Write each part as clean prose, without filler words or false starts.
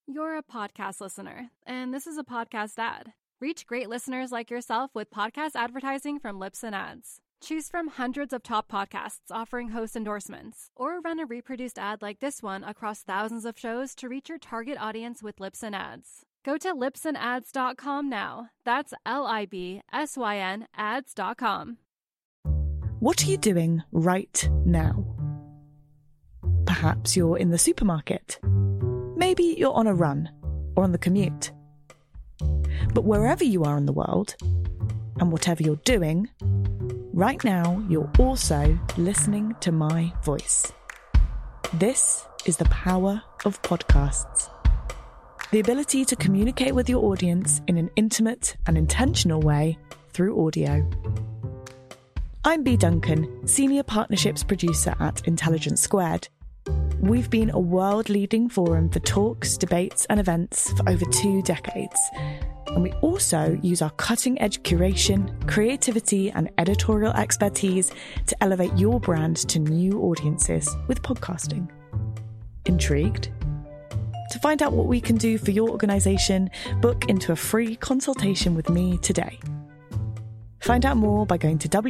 You're a podcast listener, and this is a podcast ad. Reach great listeners like yourself with podcast advertising from Libsyn Ads. Choose from hundreds of top podcasts offering host endorsements, or run a reproduced ad like this one across thousands of shows to reach your target audience with Libsyn Ads. Go to libsynads.com now. That's LIBSYN ads.com. What are you doing right now? Perhaps you're in the supermarket. Maybe you're on a run or on the commute. But wherever you are in the world, and whatever you're doing, right now you're also listening to my voice. This is the power of podcasts. The ability to communicate with your audience in an intimate and intentional way through audio. I'm Bea Duncan, Senior Partnerships Producer at Intelligence Squared. We've been a world-leading forum for talks, debates and events for over 2 decades. And we also use our cutting-edge curation, creativity and editorial expertise to elevate your brand to new audiences with podcasting. Intrigued? To find out what we can do for your organisation, book into a free consultation with me today. Find out more by going to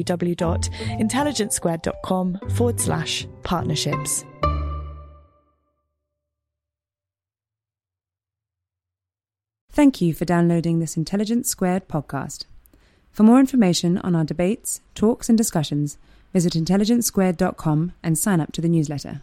www.intelligencesquared.com/partnerships. Thank you for downloading this Intelligence Squared podcast. For more information on our debates, talks and discussions, visit intelligencesquared.com and sign up to the newsletter.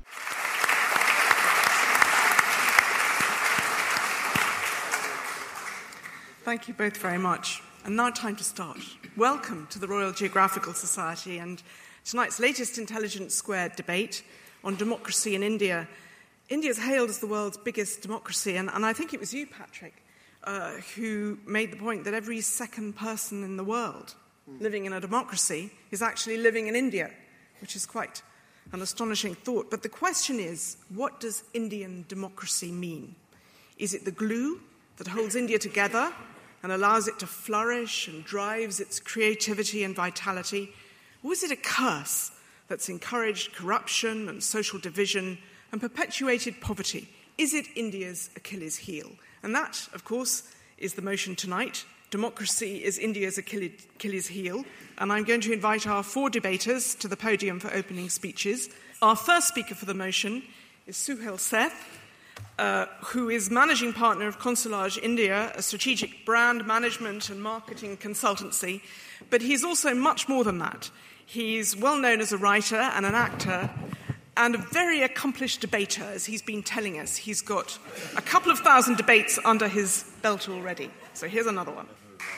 Thank you both very much. And now time to start. Welcome to the Royal Geographical Society and tonight's latest Intelligence Squared debate on democracy in India. India is hailed as the world's biggest democracy, and I think it was you, Patrick, who made the point that every second person in the world living in a democracy is actually living in India, which is quite an astonishing thought. But the question is, what does Indian democracy mean? Is it the glue that holds India together and allows it to flourish and drives its creativity and vitality? Or is it a curse that's encouraged corruption and social division and perpetuated poverty? Is it India's Achilles heel? And that, of course, is the motion tonight. Democracy is India's Achilles heel. And I'm going to invite our 4 debaters to the podium for opening speeches. Our first speaker for the motion is Suhail Seth, who is managing partner of Consulage India, a strategic brand management and marketing consultancy. But he's also much more than that. He's well known as a writer and an actor and a very accomplished debater, as he's been telling us. He's got a couple of thousand debates under his belt already. So here's another one.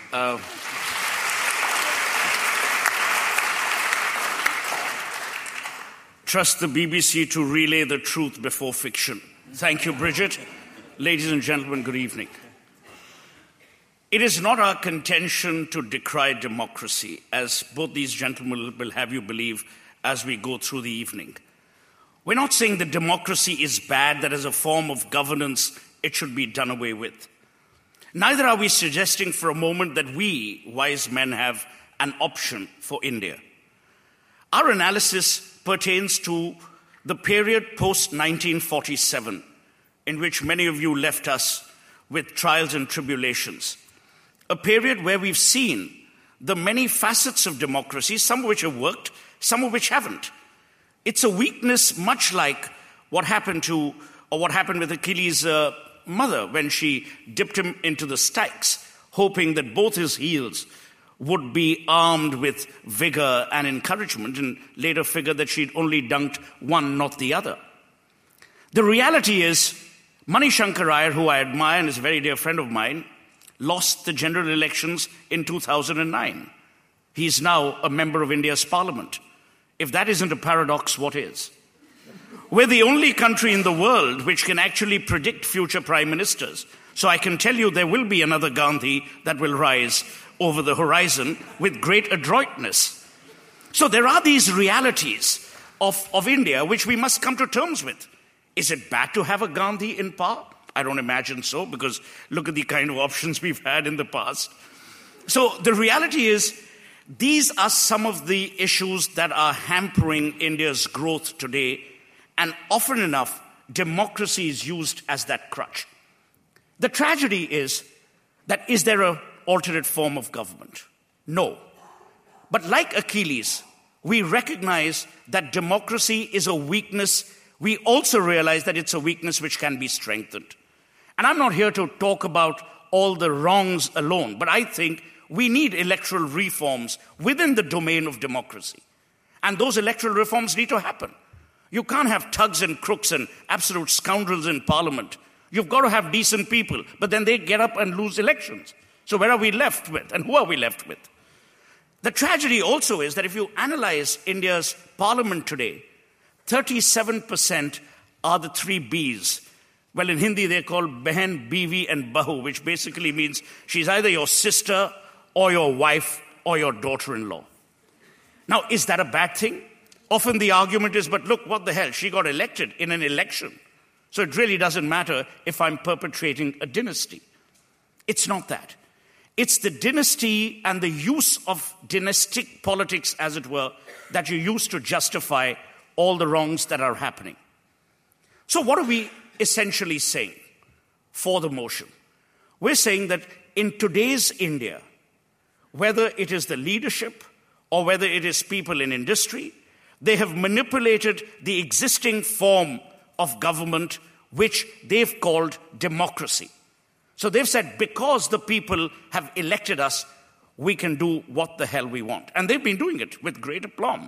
Trust the BBC to relay the truth before fiction. Thank you, Bridget. Ladies and gentlemen, good evening. It is not our contention to decry democracy, as both these gentlemen will have you believe as we go through the evening. We're not saying that democracy is bad, that as a form of governance, it should be done away with. Neither are we suggesting for a moment that we, wise men, have an option for India. Our analysis pertains to the period post-1947, in which many of you left us with trials and tribulations. A period where we've seen the many facets of democracy, some of which have worked, some of which haven't. It's a weakness much like what happened with Achilles' mother when she dipped him into the Styx, hoping that both his heels would be armed with vigor and encouragement, and later figured that she'd only dunked one, not the other. The reality is, Mani Shankar Iyer, who I admire and is a very dear friend of mine, lost the general elections in 2009. He's now a member of India's parliament. If that isn't a paradox, what is? We're the only country in the world which can actually predict future prime ministers. So I can tell you there will be another Gandhi that will rise over the horizon with great adroitness. So there are these realities of India which we must come to terms with. Is it bad to have a Gandhi in power? I don't imagine so, because look at the kind of options we've had in the past. So the reality is, these are some of the issues that are hampering India's growth today, and often enough, democracy is used as that crutch. The tragedy is that is there an alternate form of government? No. But like Achilles, we recognize that democracy is a weakness. We also realize that it's a weakness which can be strengthened. And I'm not here to talk about all the wrongs alone, but I think we need electoral reforms within the domain of democracy. And those electoral reforms need to happen. You can't have thugs and crooks and absolute scoundrels in parliament. You've got to have decent people, but then they get up and lose elections. So where are we left with, and who are we left with? The tragedy also is that if you analyze India's parliament today, 37% are the three Bs. Well, in Hindi, they're called Behan, Bivi, and Bahu, which basically means she's either your sister or your wife or your daughter-in-law. Now, is that a bad thing? Often the argument is, but look, what the hell? She got elected in an election. So it really doesn't matter if I'm perpetrating a dynasty. It's not that. It's the dynasty and the use of dynastic politics, as it were, that you use to justify all the wrongs that are happening. So what are we essentially saying for the motion? We're saying that in today's India, whether it is the leadership or whether it is people in industry, they have manipulated the existing form of government, which they've called democracy. So they've said, because the people have elected us, we can do what the hell we want. And they've been doing it with great aplomb.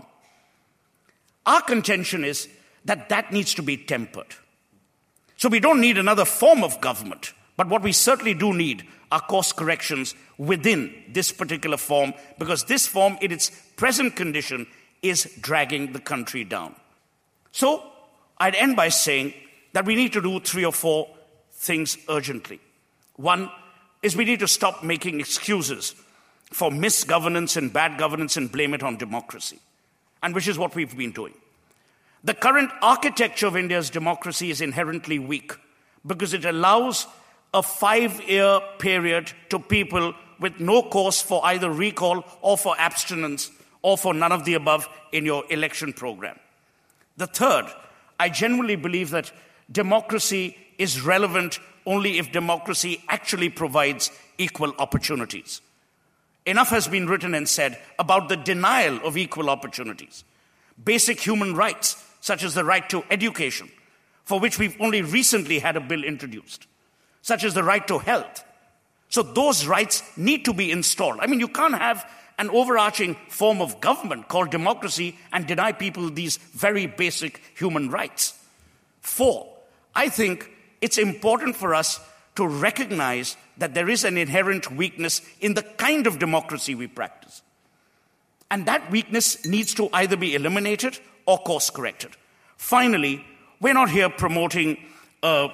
Our contention is that that needs to be tempered. So we don't need another form of government, but what we certainly do need are course corrections within this particular form, because this form, in its present condition, is dragging the country down. So I'd end by saying that we need to do 3 or 4 things urgently. One is we need to stop making excuses for misgovernance and bad governance and blame it on democracy, and which is what we've been doing. The current architecture of India's democracy is inherently weak because it allows a 5-year period to people with no cause for either recall or for abstinence or for none of the above in your election program. The third, I genuinely believe that democracy is relevant only if democracy actually provides equal opportunities. Enough has been written and said about the denial of equal opportunities. Basic human rights, such as the right to education, for which we've only recently had a bill introduced, such as the right to health. So those rights need to be installed. I mean, you can't have an overarching form of government called democracy and deny people these very basic human rights. 4, I think it's important for us to recognize that there is an inherent weakness in the kind of democracy we practice. And that weakness needs to either be eliminated or course corrected. Finally, we're not here promoting a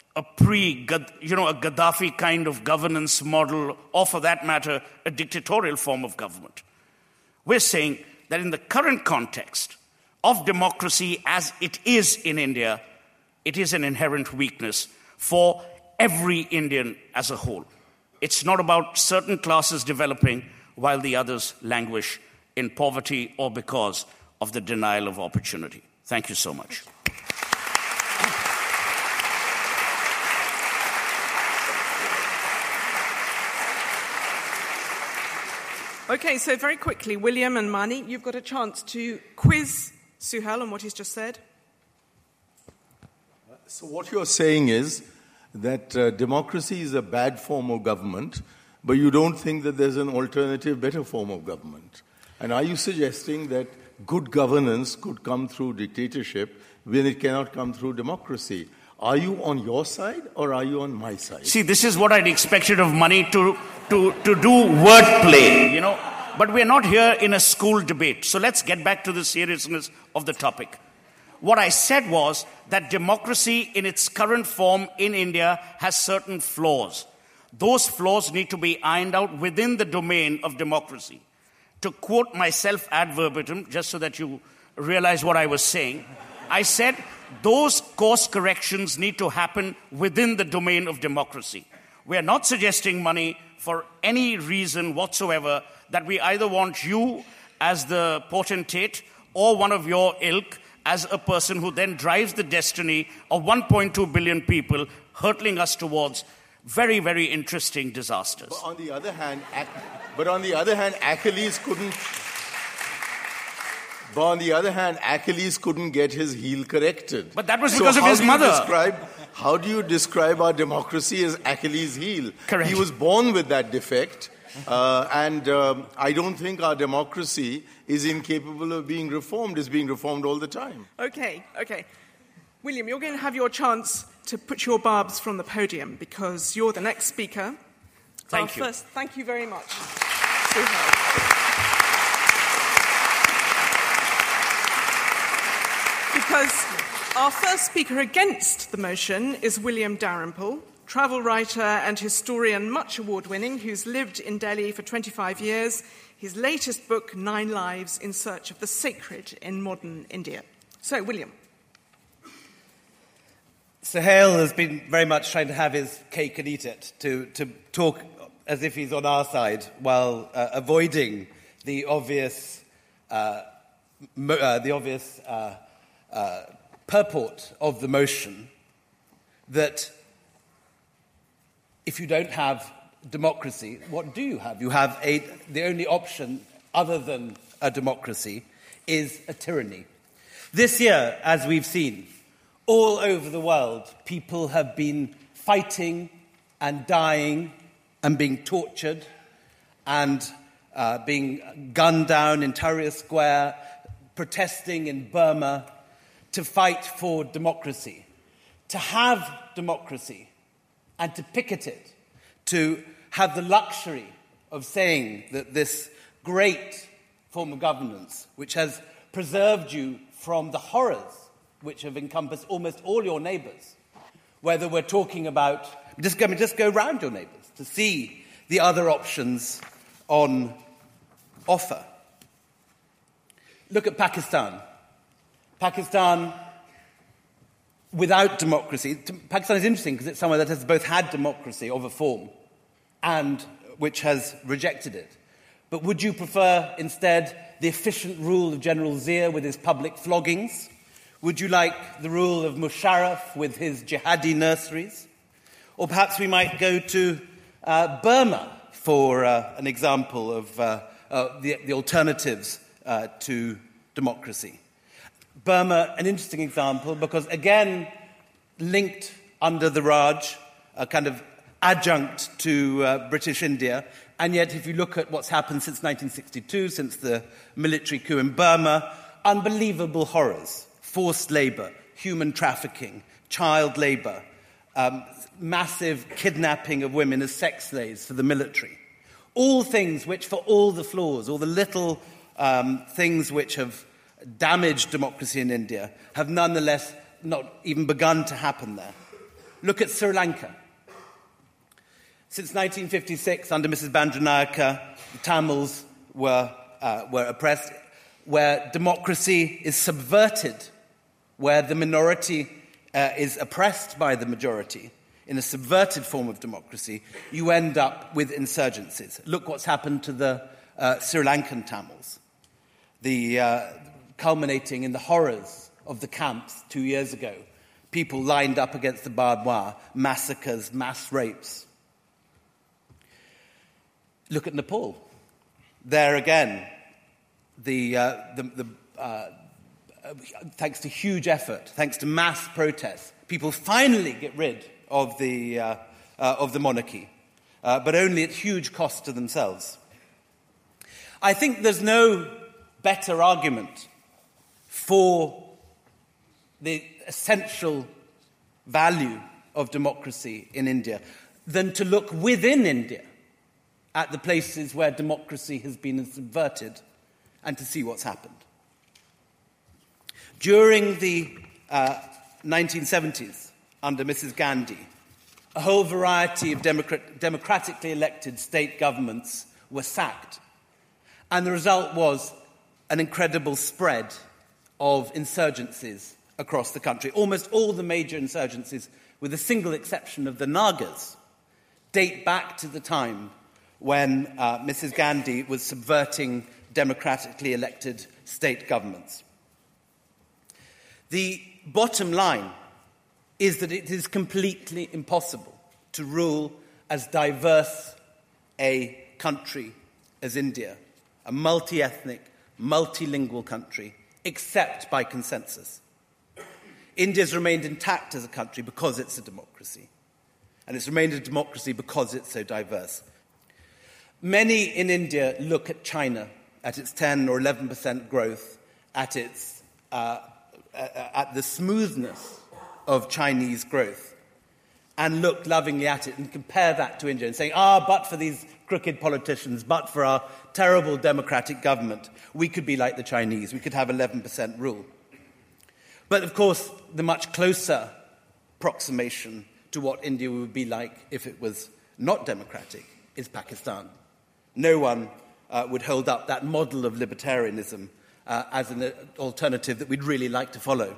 Gaddafi kind of governance model, or for that matter, a dictatorial form of government. We're saying that in the current context of democracy as it is in India, it is an inherent weakness for every Indian as a whole. It's not about certain classes developing while the others languish in poverty or because of the denial of opportunity. Thank you so much. Okay, so very quickly, William and Mani, you've got a chance to quiz Suhail on what he's just said. So what you're saying is that democracy is a bad form of government, but you don't think that there's an alternative, better form of government. And are you suggesting that good governance could come through dictatorship when it cannot come through democracy? Are you on your side or are you on my side? See, this is what I'd expected of Mani to do wordplay, you know. But we're not here in a school debate. So let's get back to the seriousness of the topic. What I said was that democracy in its current form in India has certain flaws. Those flaws need to be ironed out within the domain of democracy. To quote myself ad verbatim, just so that you realize what I was saying, I said those course corrections need to happen within the domain of democracy. We are not suggesting money for any reason whatsoever that we either want you as the potentate or one of your ilk as a person who then drives the destiny of 1.2 billion people, hurtling us towards very, very interesting disasters. But on the other hand, Achilles couldn't. But on the other hand, Achilles couldn't get his heel corrected. But that was because of his mother. How do you describe our democracy as Achilles' heel? Correct. He was born with that defect, and I don't think our democracy is incapable of being reformed. It's being reformed all the time. Okay. William, you're going to have your chance to put your barbs from the podium because you're the next speaker. Thank you. Thank you very much. Because our first speaker against the motion is William Dalrymple, travel writer and historian, much award-winning, who's lived in Delhi for 25 years. His latest book, 9 Lives in Search of the Sacred in Modern India. So, William. Suhail has been very much trying to have his cake and eat it, to talk as if he's on our side while avoiding the obvious purport of the motion that if you don't have democracy, what do you have? You have the only option other than a democracy is a tyranny. This year, as we've seen, all over the world, people have been fighting and dying and being tortured and being gunned down in Tahrir Square, protesting in Burma to fight for democracy. To have democracy and to picket it, to have the luxury of saying that this great form of governance, which has preserved you from the horrors which have encompassed almost all your neighbours, whether we're talking about, just go round your neighbours to see the other options on offer. Look at Pakistan. Pakistan, without democracy, Pakistan is interesting because it's somewhere that has both had democracy of a form and which has rejected it. But would you prefer instead the efficient rule of General Zia with his public floggings? Would you like the rule of Musharraf with his jihadi nurseries? Or perhaps we might go to Burma for an example of the alternatives to democracy. Burma, an interesting example, because again, linked under the Raj, a kind of adjunct to British India, and yet if you look at what's happened since 1962, since the military coup in Burma, unbelievable horrors, forced labour, human trafficking, child labour, massive kidnapping of women as sex slaves for the military. All things which, for all the flaws, all the little things which have damaged democracy in India, have nonetheless not even begun to happen there. Look at Sri Lanka. Since 1956, under Mrs. Bandaranaike, the Tamils were oppressed, where democracy is subverted, where the minority is oppressed by the majority, in a subverted form of democracy, you end up with insurgencies. Look what's happened to the Sri Lankan Tamils, culminating in the horrors of the camps 2 years ago. People lined up against the barbed wire, massacres, mass rapes. Look at Nepal. There again, thanks to huge effort, thanks to mass protests, people finally get rid of the monarchy, but only at huge cost to themselves. I think there's no better argument for the essential value of democracy in India than to look within India at the places where democracy has been subverted and to see what's happened. During the 1970s, under Mrs. Gandhi, a whole variety of democratically elected state governments were sacked. And the result was an incredible spread of insurgencies across the country. Almost all the major insurgencies, with a single exception of the Nagas, date back to the time when Mrs. Gandhi was subverting democratically elected state governments. The bottom line is that it is completely impossible to rule as diverse a country as India, a multi-ethnic, multilingual country, except by consensus. India's remained intact as a country because it's a democracy, and it's remained a democracy because it's so diverse. Many in India look at China, at its 10 or 11% growth, at the smoothness of Chinese growth, and look lovingly at it and compare that to India and say, but for these crooked politicians, but for our terrible democratic government, we could be like the Chinese, we could have 11% rule. But of course, the much closer approximation to what India would be like if it was not democratic is Pakistan. No one would hold up that model of libertarianism as an alternative that we'd really like to follow.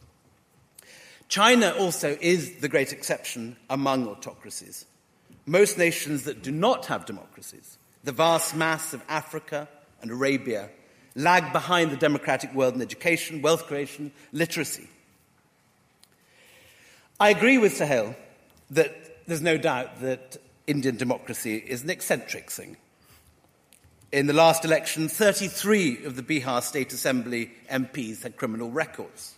China also is the great exception among autocracies. Most nations that do not have democracies, the vast mass of Africa and Arabia, lag behind the democratic world in education, wealth creation, literacy. I agree with Sohail that there's no doubt that Indian democracy is an eccentric thing. In the last election, 33 of the Bihar State Assembly MPs had criminal records.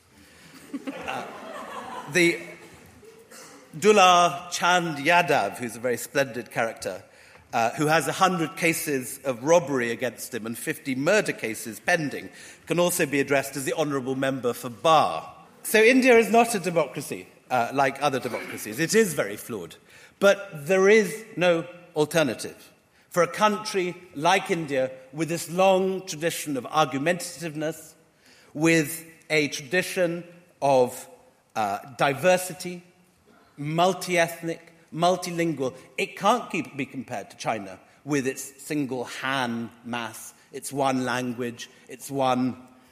The Dullar Chand Yadav, who's a very splendid character, who has 100 cases of robbery against him and 50 murder cases pending, can also be addressed as the honourable member for Bar. So India is not a democracy like other democracies. It is very flawed. But there is no alternative. For a country like India, with this long tradition of argumentativeness, with a tradition of diversity, multi-ethnic, multilingual, it can't be compared to China with its single Han mass, its one language, its one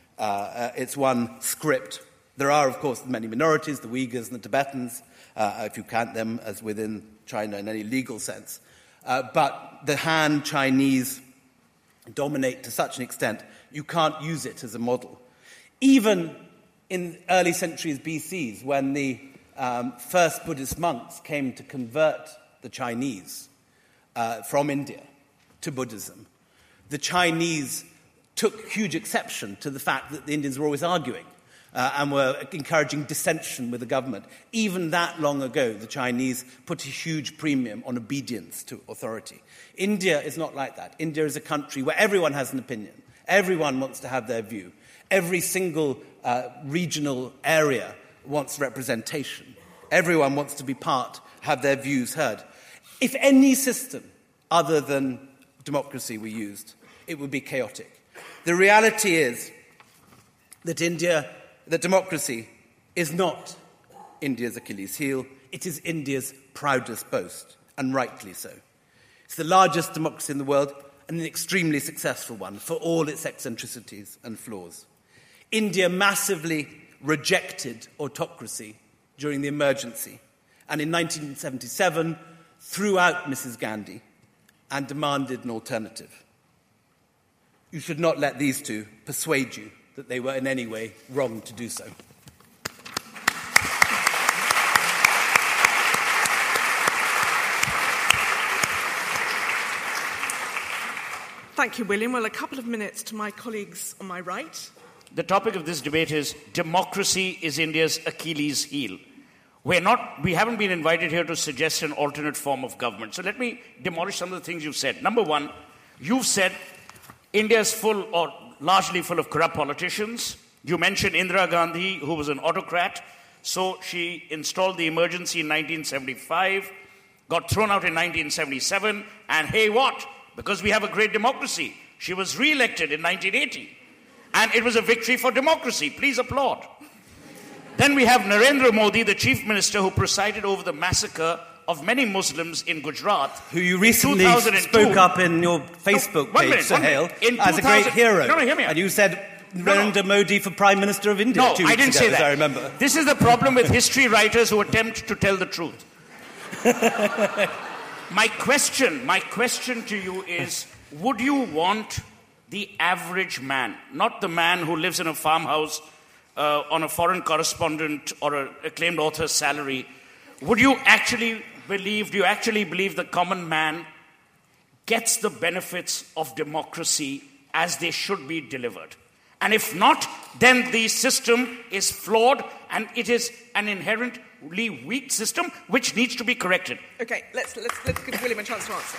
script. There are, of course, many minorities, the Uyghurs and the Tibetans, if you count them as within China in any legal sense. But the Han Chinese dominate to such an extent, you can't use it as a model. Even in early centuries BCs, when the first Buddhist monks came to convert the Chinese from India to Buddhism, the Chinese took huge exception to the fact that the Indians were always arguing and were encouraging dissension with the government. Even that long ago, the Chinese put a huge premium on obedience to authority. India is not like that. India is a country where everyone has an opinion. Everyone wants to have their view. Every single regional area wants representation. Everyone wants to be part, have their views heard. If any system other than democracy were used, it would be chaotic. The reality is that democracy is not India's Achilles heel. It is India's proudest boast, and rightly so. It's the largest democracy in the world and an extremely successful one for all its eccentricities and flaws. India massively rejected autocracy during the emergency, and in 1977 threw out Mrs. Gandhi and demanded an alternative. You should not let these two persuade you that they were in any way wrong to do so. Thank you, William. Well, a couple of minutes to my colleagues on my right. The topic of this debate is democracy is India's Achilles heel. We haven't been invited here to suggest an alternate form of government. So let me demolish some of the things you've said. Number one, you've said India is full or largely full of corrupt politicians. You mentioned Indira Gandhi, who was an autocrat. So she installed the emergency in 1975, got thrown out in 1977, and hey, what? Because we have a great democracy, she was re-elected in 1980. And it was a victory for democracy. Please applaud. Then we have Narendra Modi, the chief minister who presided over the massacre of many Muslims in Gujarat. Who you recently spoke up in your Facebook page, Sohail, as a great hero. No, hear me out. And you said Narendra Modi for Prime Minister of India 2 weeks I didn't ago, say that. as I remember. This is the problem with history writers who attempt to tell the truth. My question to you is, would you want the average man, not the man who lives in a farmhouse on a foreign correspondent or an acclaimed author's salary, would you actually do you actually believe the common man gets the benefits of democracy as they should be delivered? And if not, then the system is flawed and it is an inherently weak system which needs to be corrected. Okay, let's give William a chance to answer.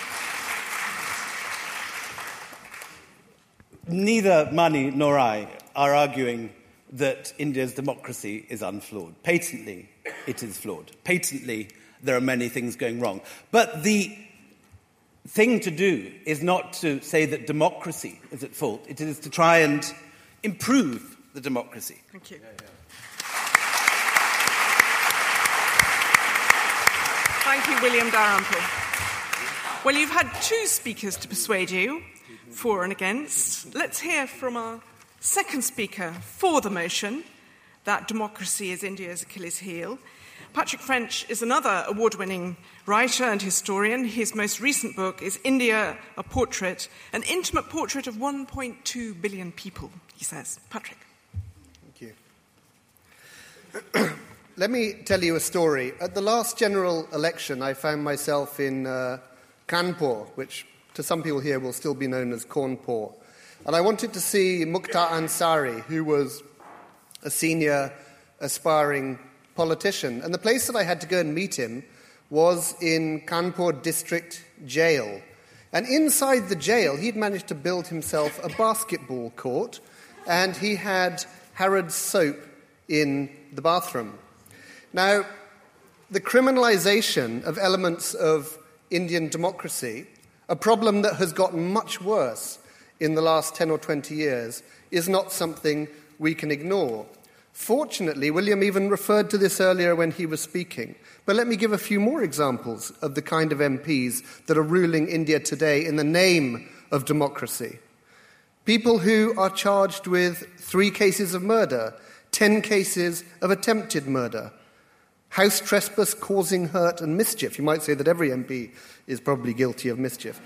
Neither Mani nor I are arguing that India's democracy is unflawed. Patently, it is flawed. Patently, there are many things going wrong. But the thing to do is not to say that democracy is at fault. It is to try and improve the democracy. Thank you. Thank you, William Dalrymple. Well, you've had two speakers to persuade you, for and against. Let's hear from our second speaker for the motion that democracy is India's Achilles heel. Patrick French is another award-winning writer and historian. His most recent book is India, a Portrait, an intimate portrait of 1.2 billion people, he says. Patrick. Thank you. Let me tell you a story. At the last general election, I found myself in Kanpur, which to some people here will still be known as Kaunpur. And I wanted to see Mukhtar Ansari, who was a senior aspiring politician. And the place that I had to go and meet him was in Kanpur District Jail. And inside the jail, he'd managed to build himself a basketball court, and he had Harrods soap in the bathroom. Now, the criminalization of elements of Indian democracy, a problem that has gotten much worse in the last 10 or 20 years, is not something we can ignore. Fortunately, William even referred to this earlier when he was speaking. But let me give a few more examples of the kind of MPs that are ruling India today in the name of democracy. People who are charged with 3 cases of murder, 10 cases of attempted murder, house trespass causing hurt and mischief. You might say that every MP is probably guilty of mischief.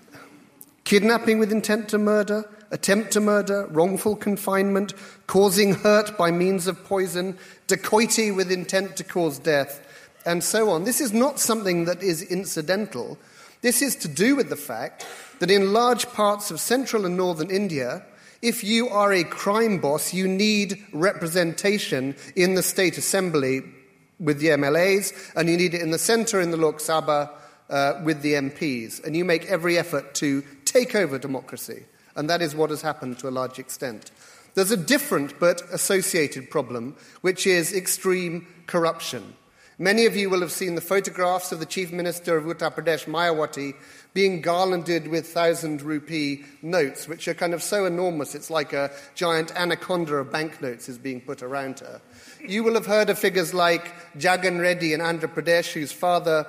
Kidnapping with intent to murder, attempt to murder, wrongful confinement, causing hurt by means of poison, dacoity with intent to cause death, and so on. This is not something that is incidental. This is to do with the fact that in large parts of central and northern India, if you are a crime boss, you need representation in the state assembly with the MLAs, and you need it in the centre in the Lok Sabha with the MPs. And you make every effort to take over democracy. And that is what has happened to a large extent. There's a different but associated problem, which is extreme corruption. Many of you will have seen the photographs of the Chief Minister of Uttar Pradesh, Mayawati, being garlanded with 1,000 rupee notes, which are kind of so enormous it's like a giant anaconda of banknotes is being put around her. You will have heard of figures like Jagan Reddy in Andhra Pradesh, whose father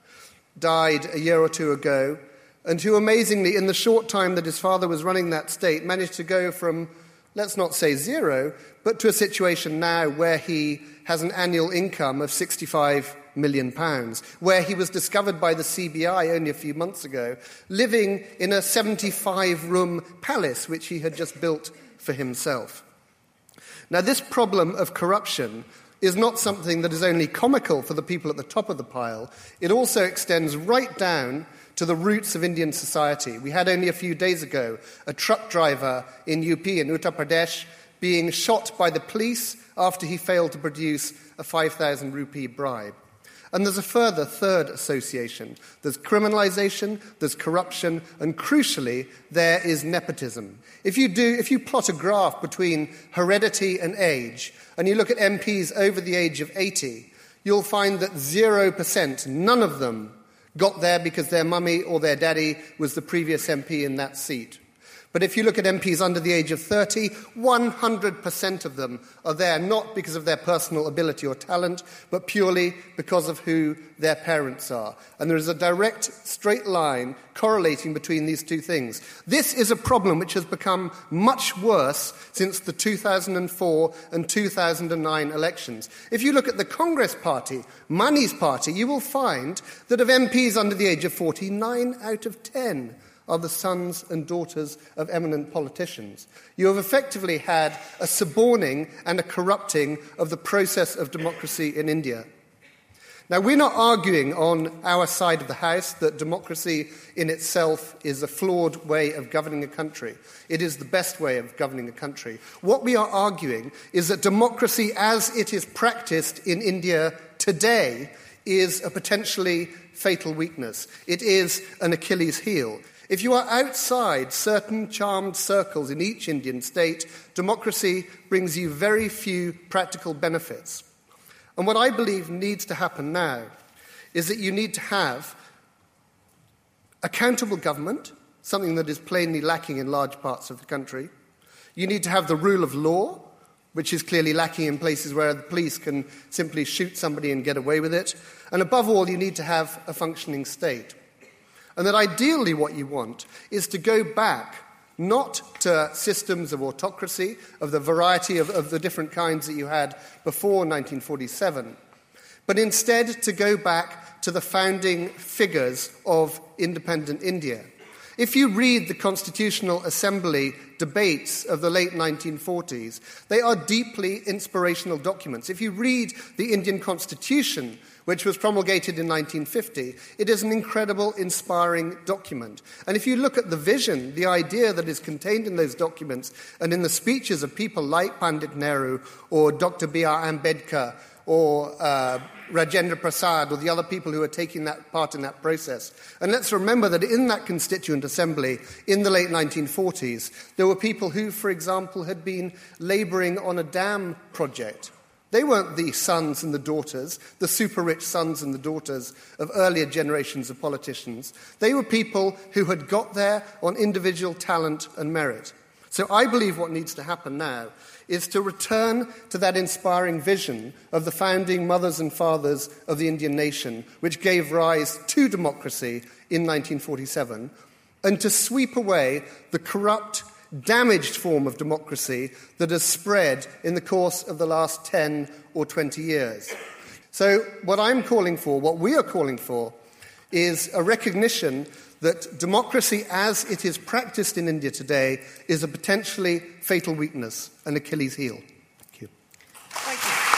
died a year or two ago, and who amazingly, in the short time that his father was running that state, managed to go from, let's not say zero, but to a situation now where he has an annual income of £65 million, where he was discovered by the CBI only a few months ago, living in a 75-room palace which he had just built for himself. Now, this problem of corruption is not something that is only comical for the people at the top of the pile. It also extends right down to the roots of Indian society. We had only a few days ago a truck driver in UP, in Uttar Pradesh, being shot by the police after he failed to produce a 5,000 rupee bribe. And there's a further third association. There's criminalization, there's corruption, and crucially, there is nepotism. If you plot a graph between heredity and age, and you look at MPs over the age of 80, you'll find that 0%, none of them, got there because their mummy or their daddy was the previous MP in that seat. But if you look at MPs under the age of 30, 100% of them are there not because of their personal ability or talent, but purely because of who their parents are. And there is a direct, straight line correlating between these two things. This is a problem which has become much worse since the 2004 and 2009 elections. If you look at the Congress party, Mani's party, you will find that of MPs under the age of 40, 9 out of 10 are the sons and daughters of eminent politicians. You have effectively had a suborning and a corrupting of the process of democracy in India. Now, we're not arguing on our side of the House that democracy in itself is a flawed way of governing a country. It is the best way of governing a country. What we are arguing is that democracy as it is practiced in India today is a potentially fatal weakness. It is an Achilles heel. If you are outside certain charmed circles in each Indian state, democracy brings you very few practical benefits. And what I believe needs to happen now is that you need to have accountable government, something that is plainly lacking in large parts of the country. You need to have the rule of law, which is clearly lacking in places where the police can simply shoot somebody and get away with it. And above all, you need to have a functioning state. And that ideally what you want is to go back not to systems of autocracy, of the variety of the different kinds that you had before 1947, but instead to go back to the founding figures of independent India. If you read the Constitutional Assembly debates of the late 1940s, they are deeply inspirational documents. If you read the Indian Constitution, which was promulgated in 1950, it is an incredible, inspiring document. And if you look at the vision, the idea that is contained in those documents and in the speeches of people like Pandit Nehru or Dr. B.R. Ambedkar or Rajendra Prasad or the other people who are taking that part in that process. And let's remember that in that Constituent Assembly in the late 1940s, there were people who, for example, had been labouring on a dam project. They weren't the sons and the daughters, the super-rich sons and the daughters of earlier generations of politicians. They were people who had got there on individual talent and merit. So I believe what needs to happen now is to return to that inspiring vision of the founding mothers and fathers of the Indian nation, which gave rise to democracy in 1947, and to sweep away the corrupt, damaged form of democracy that has spread in the course of the last 10 or 20 years. So what we are calling for, is a recognition that democracy as it is practiced in India today is a potentially fatal weakness, an Achilles heel. Thank you. Thank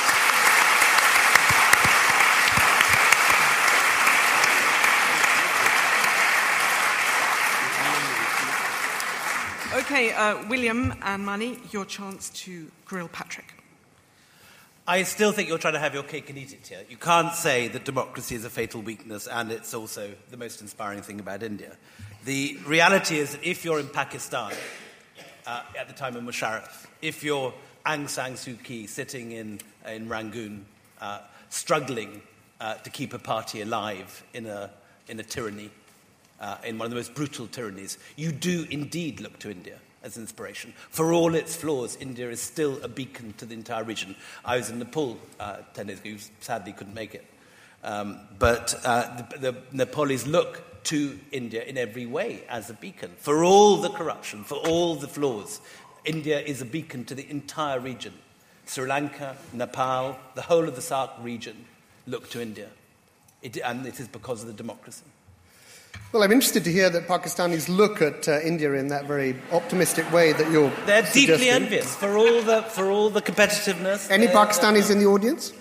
you. Okay, William and Mani, your chance to grill Patrick. I still think you're trying to have your cake and eat it here. You can't say that democracy is a fatal weakness and it's also the most inspiring thing about India. The reality is that if you're in Pakistan at the time of Musharraf, if you're Aung San Suu Kyi sitting in Rangoon, struggling to keep a party alive in a tyranny, in one of the most brutal tyrannies, you do indeed look to India as an inspiration. For all its flaws, India is still a beacon to the entire region. I was in Nepal 10 days ago. You sadly couldn't make it. But the Nepalis look to India in every way as a beacon. For all the corruption, for all the flaws, India is a beacon to the entire region. Sri Lanka, Nepal, the whole of the SAARC region look to India. And it is because of the democracy. Well, I'm interested to hear that Pakistanis look at India in that very optimistic way that you're They're suggesting. deeply envious for all the competitiveness. Any Pakistanis in the audience?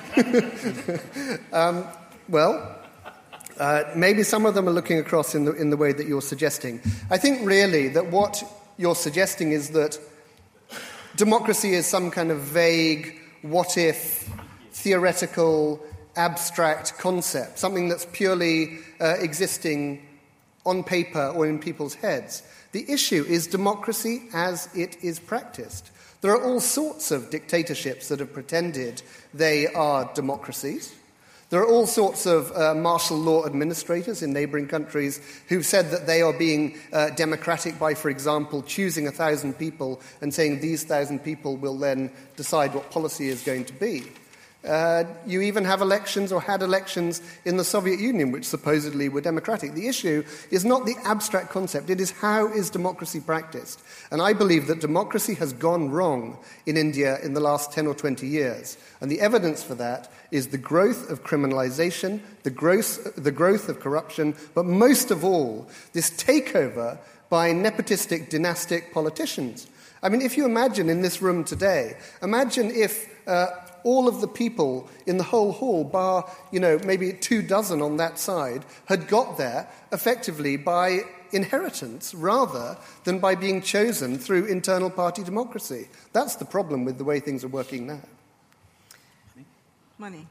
Maybe some of them are looking across in the way that you're suggesting. I think really that what you're suggesting is that democracy is some kind of vague, what-if, theoretical, abstract concept, something that's purely existing on paper or in people's heads. The issue is democracy as it is practiced. There are all sorts of dictatorships that have pretended they are democracies. There are all sorts of martial law administrators in neighbouring countries who've said that they are being democratic by, for example, choosing 1,000 people and saying these 1,000 people will then decide what policy is going to be. You even have elections or had elections in the Soviet Union, which supposedly were democratic. The issue is not the abstract concept, it is how is democracy practiced. And I believe that democracy has gone wrong in India in the last 10 or 20 years. And the evidence for that is the growth of criminalization, the growth of corruption, but most of all, this takeover by nepotistic, dynastic politicians. I mean, if you imagine in this room today, imagine if all of the people in the whole hall, bar, maybe 24 on that side, had got there effectively by inheritance rather than by being chosen through internal party democracy. That's the problem with the way things are working now. Money.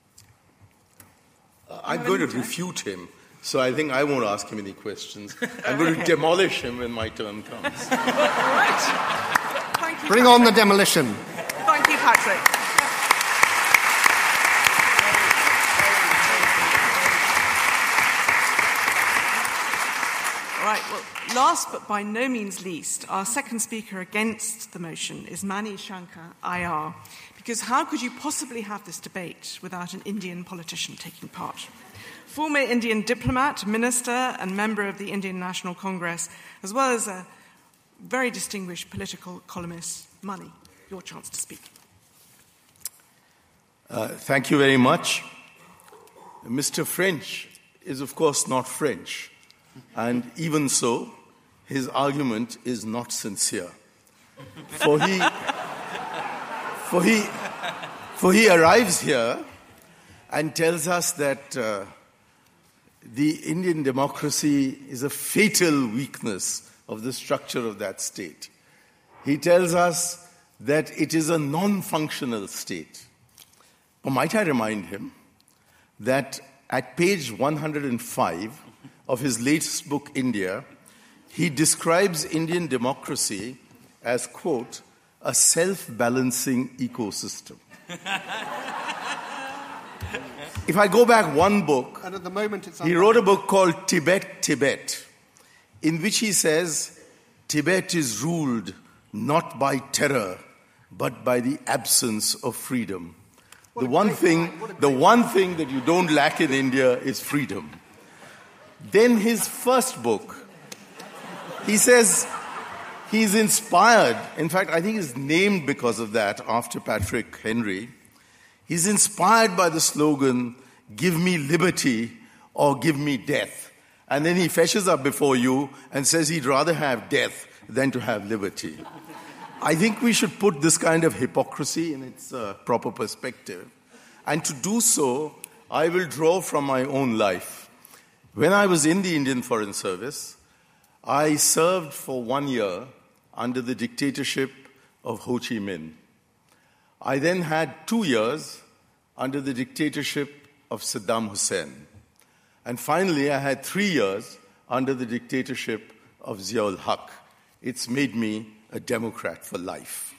I'm going to refute him, so I think I won't ask him any questions. I'm going to demolish him when my turn comes. All right. Thank you, Bring on the demolition. Thank you, Patrick. All right, well, last but by no means least, our second speaker against the motion is Mani Shankar, IR, because how could you possibly have this debate without an Indian politician taking part? Former Indian diplomat, minister, and member of the Indian National Congress, as well as a very distinguished political columnist. Mani, your chance to speak. Thank you very much. Mr. French is, of course, not French. And even so, his argument is not sincere. For he arrives here and tells us that the Indian democracy is a fatal weakness of the structure of that state. He tells us that it is a non-functional state. But might I remind him that at page 105 of his latest book, India, he describes Indian democracy as, quote, a self-balancing ecosystem. If I go back one book, and at the moment he wrote a book called Tibet, Tibet, in which he says, Tibet is ruled not by terror, but by the absence of freedom. The one thing that you don't lack in India is freedom. Then his first book, he says he's inspired. In fact, I think he's named because of that after Patrick Henry. He's inspired by the slogan, give me liberty or give me death. And then he fetches up before you and says he'd rather have death than to have liberty. I think we should put this kind of hypocrisy in its proper perspective. And to do so, I will draw from my own life. When I was in the Indian Foreign Service, I served for 1 year under the dictatorship of Ho Chi Minh. I then had 2 years under the dictatorship of Saddam Hussein. And finally, I had 3 years under the dictatorship of Ziaul Haq. It's made me a Democrat for life.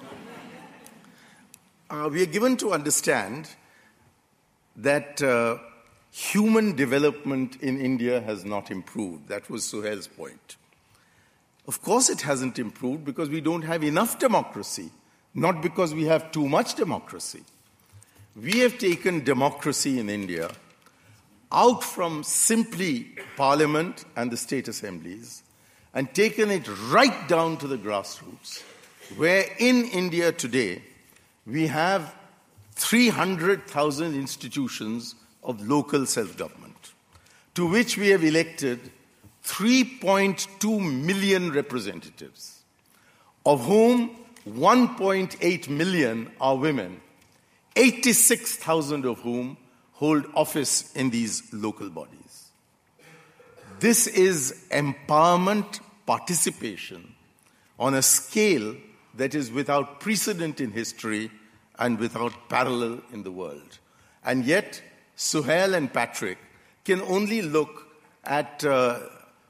We are given to understand that human development in India has not improved. That was Suhail's point. Of course it hasn't improved because we don't have enough democracy, not because we have too much democracy. We have taken democracy in India out from simply parliament and the state assemblies and taken it right down to the grassroots, where in India today we have 300,000 institutions of local self-government, to which we have elected 3.2 million representatives, of whom 1.8 million are women, 86,000 of whom hold office in these local bodies. This is empowerment participation on a scale that is without precedent in history and without parallel in the world. And yet, Suhail and Patrick can only look at the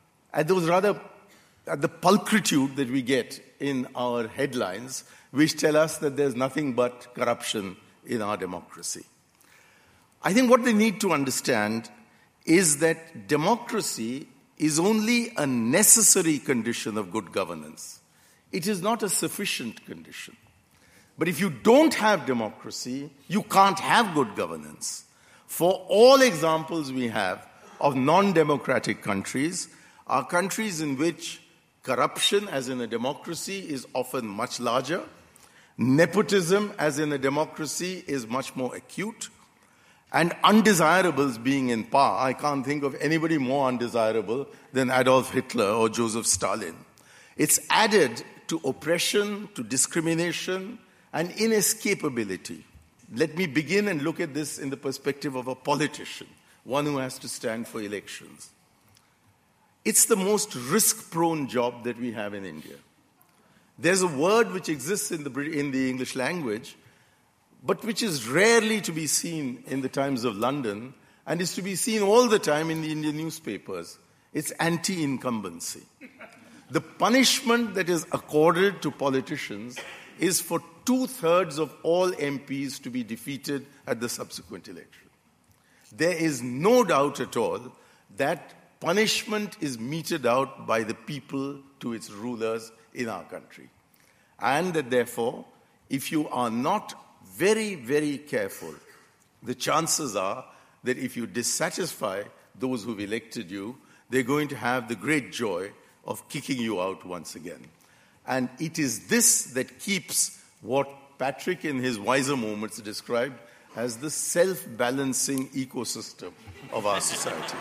pulchritude that we get in our headlines, which tell us that there's nothing but corruption in our democracy. I think what they need to understand is that democracy is only a necessary condition of good governance. It is not a sufficient condition. But if you don't have democracy, you can't have good governance. For all examples we have of non-democratic countries are countries in which corruption, as in a democracy, is often much larger. Nepotism, as in a democracy, is much more acute. And undesirables being in power. I can't think of anybody more undesirable than Adolf Hitler or Joseph Stalin. It's added to oppression, to discrimination, and inescapability. let me begin and look at this in the perspective of a politician, one who has to stand for elections. It's the most risk-prone job that we have in India. There's a word which exists in the English language, but which is rarely to be seen in the Times of London and is to be seen all the time in the Indian newspapers. It's anti-incumbency. The punishment that is accorded to politicians is for 2/3 of all MPs to be defeated at the subsequent election. There is no doubt at all that punishment is meted out by the people to its rulers in our country. And that therefore, if you are not very, very careful, the chances are that if you dissatisfy those who've elected you, they're going to have the great joy of kicking you out once again. And it is this that keeps what Patrick in his wiser moments described as the self-balancing ecosystem of our society.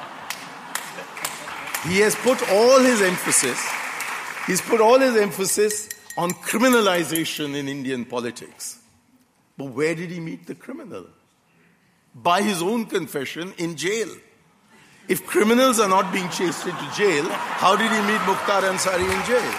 He has put all his emphasis on criminalization in Indian politics. But where did he meet the criminal? By his own confession, in jail. If criminals are not being chased into jail, how did he meet Mukhtar Ansari in jail?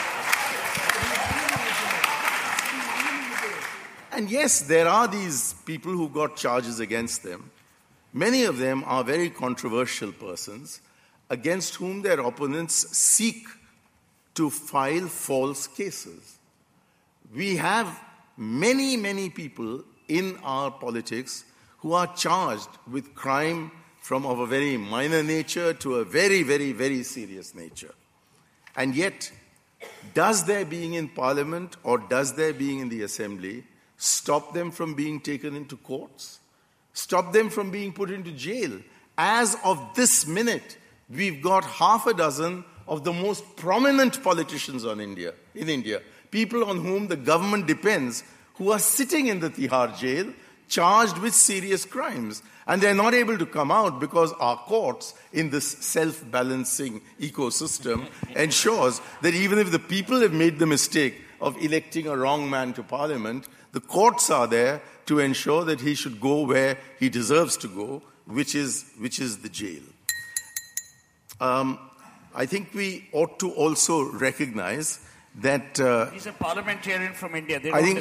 And yes, there are these people who got charges against them. Many of them are very controversial persons against whom their opponents seek to file false cases. We have many, many people in our politics who are charged with crime from of a very minor nature to a very, very, very serious nature. And yet, does their being in Parliament or does their being in the Assembly stop them from being taken into courts? Stop them from being put into jail? As of this minute, we've got 6 of the most prominent politicians in India, people on whom the government depends, who are sitting in the Tihar jail, charged with serious crimes. And they're not able to come out because our courts, in this self-balancing ecosystem, ensures that even if the people have made the mistake of electing a wrong man to Parliament, the courts are there to ensure that he should go where he deserves to go, which is the jail. I think we ought to also recognize that... He's a parliamentarian from India.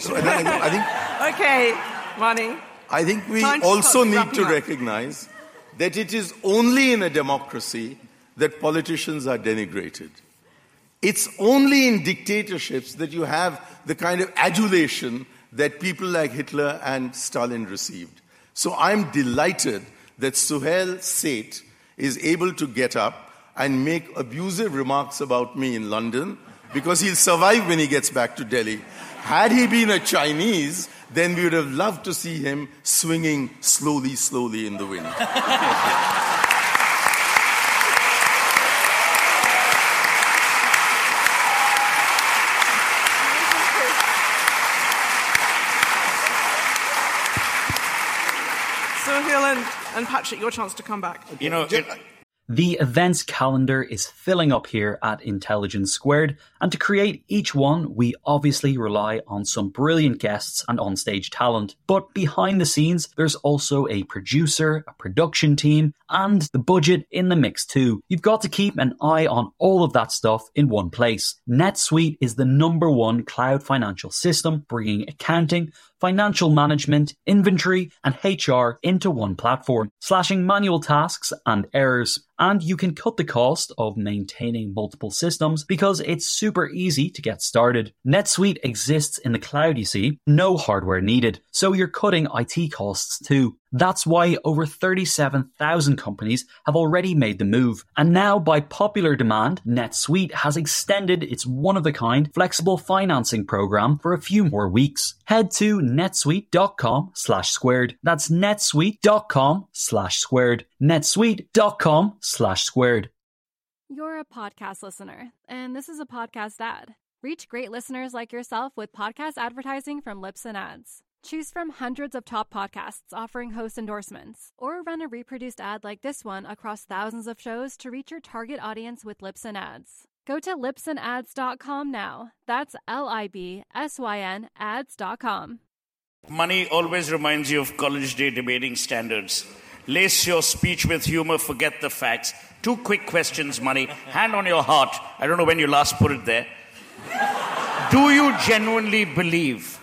Okay, Mani. I think we also need to recognize that it is only in a democracy that politicians are denigrated. It's only in dictatorships that you have the kind of adulation that people like Hitler and Stalin received. So I'm delighted that Suhail Seth is able to get up and make abusive remarks about me in London because he'll survive when he gets back to Delhi. Had he been a Chinese, then we would have loved to see him swinging slowly, slowly in the wind. Suhail and Patrick, your chance to come back. You know, The events calendar is filling up here at Intelligence Squared, and to create each one, we obviously rely on some brilliant guests and onstage talent. But behind the scenes, there's also a producer, a production team, and the budget in the mix too. You've got to keep an eye on all of that stuff in one place. NetSuite is the #1 cloud financial system, bringing accounting, financial management, inventory, and HR into one platform, slashing manual tasks and errors. And you can cut the cost of maintaining multiple systems because it's super easy to get started. NetSuite exists in the cloud, you see, no hardware needed, so you're cutting IT costs too. That's why over 37,000 companies have already made the move. And now, by popular demand, NetSuite has extended its one-of-a-kind flexible financing program for a few more weeks. Head to netsuite.com/squared. That's netsuite.com/squared. netsuite.com/squared. You're a podcast listener, and this is a podcast ad. Reach great listeners like yourself with podcast advertising from Libsyn Ads. Choose from hundreds of top podcasts offering host endorsements, or run a reproduced ad like this one across thousands of shows to reach your target audience with Libsyn Ads. Go to libsynads.com now. That's LIBSYN ads.com. Money always reminds you of college day debating standards. Lace your speech with humor, forget the facts. 2 quick questions, Money. Hand on your heart. I don't know when you last put it there. Do you genuinely believe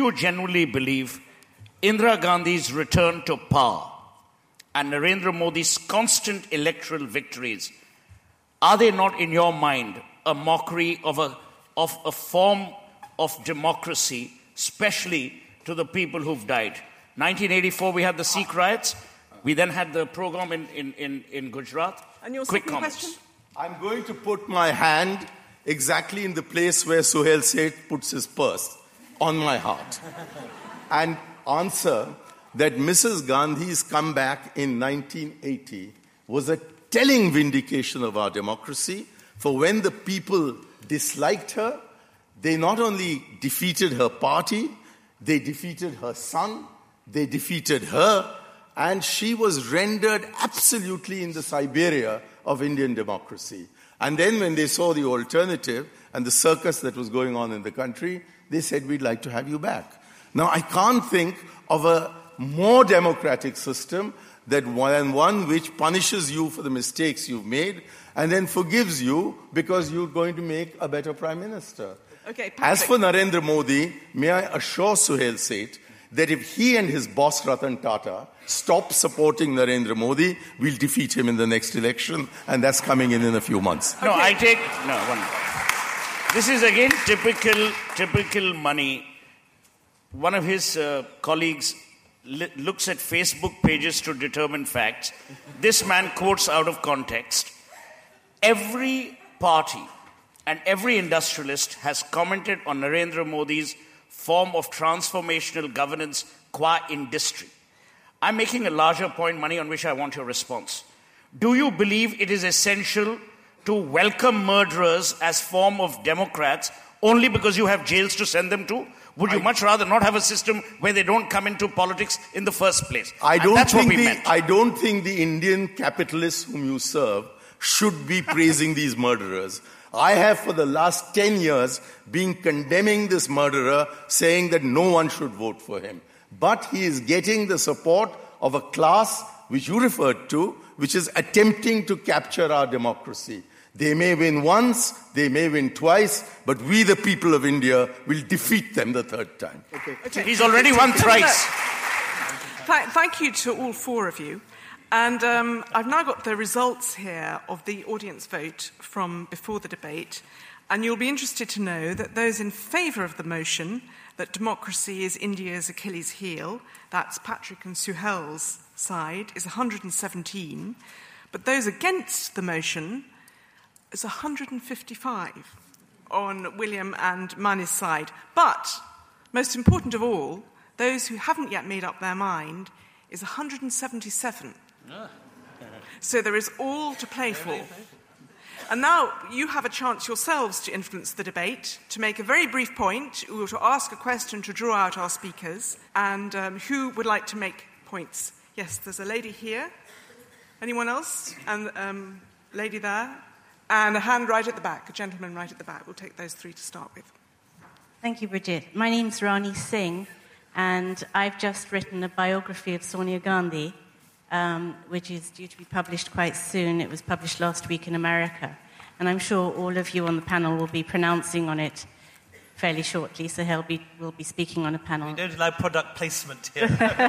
Indira Gandhi's return to power and Narendra Modi's constant electoral victories, are they not, in your mind, a mockery of a form of democracy, especially to the people who've died? 1984, we had the Sikh riots. We then had the program in Gujarat. And your Quick second comments. question? I'm going to put my hand exactly in the place where Suhail Seth puts his purse, on my heart, and answer that Mrs. Gandhi's comeback in 1980 was a telling vindication of our democracy, for when the people disliked her, they not only defeated her party, they defeated her son, they defeated her, and she was rendered absolutely in the Siberia of Indian democracy. And then when they saw the alternative and the circus that was going on in the country, they said, we'd like to have you back. Now, I can't think of a more democratic system than one which punishes you for the mistakes you've made and then forgives you because you're going to make a better prime minister. Okay, Patrick. As for Narendra Modi, may I assure Suhail Seth that if he and his boss Ratan Tata stop supporting Narendra Modi, we'll defeat him in the next election, and that's coming in a few months. No, This is again typical Money. One of his colleagues looks at Facebook pages to determine facts. This man quotes out of context. Every party and every industrialist has commented on Narendra Modi's form of transformational governance qua industry. I'm making a larger point, Money, on which I want your response. Do you believe it is essential to welcome murderers as form of democrats only because you have jails to send them to? Would you much rather not have a system where they don't come into politics in the first place? I don't think the Indian capitalists whom you serve should be praising these murderers. I have for the last 10 years been condemning this murderer, saying that no one should vote for him. But he is getting the support of a class which you referred to, which is attempting to capture our democracy. They may win once, they may win twice, but we, the people of India, will defeat them the third time. Okay. He's already won thrice. Thank you to all 4 of you. And I've now got the results here of the audience vote from before the debate. And you'll be interested to know that those in favour of the motion that democracy is India's Achilles heel, that's Patrick and Suhail's side, is 117. But those against the motion is 155 on William and Mani's side. But, most important of all, those who haven't yet made up their mind is 177. So there is all to play for. And now you have a chance yourselves to influence the debate, to make a very brief point, or to ask a question to draw out our speakers. And who would like to make points? Yes, there's a lady here. Anyone else? And lady there. And a hand right at the back, a gentleman right at the back. We'll take those 3 to start with. Thank you, Bridget. My name's Rani Singh, and I've just written a biography of Sonia Gandhi, which is due to be published quite soon. It was published last week in America. And I'm sure all of you on the panel will be pronouncing on it fairly shortly, so we'll be speaking on a panel. We don't allow product placement here.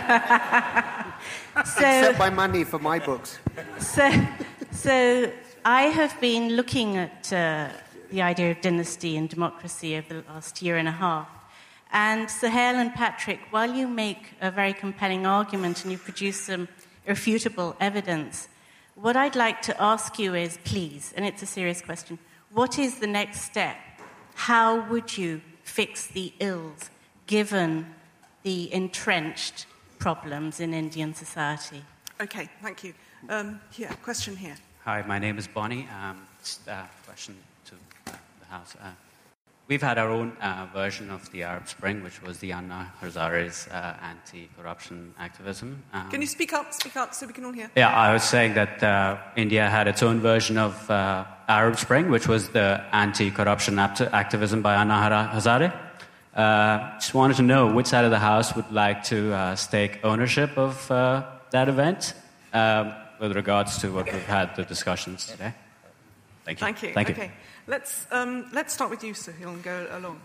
Except my money for my books. So I have been looking at the idea of dynasty and democracy over the last year and a half. And Suhail and Patrick, while you make a very compelling argument and you produce some irrefutable evidence, what I'd like to ask you is, please, and it's a serious question, what is the next step? How would you fix the ills given the entrenched problems in Indian society? Okay, thank you. Question here. Hi, my name is Bonnie. Question to the House. We've had our own version of the Arab Spring, which was the Anna Hazare's anti-corruption activism. Can you speak up so we can all hear? Yeah, I was saying that India had its own version of Arab Spring, which was the anti-corruption activism by Anna Hazare. Just wanted to know which side of the House would like to stake ownership of that event with regards to what we've had the discussions today. Thank you. Thank you. Thank you. Okay. Let's start with you, Sahil, and go along.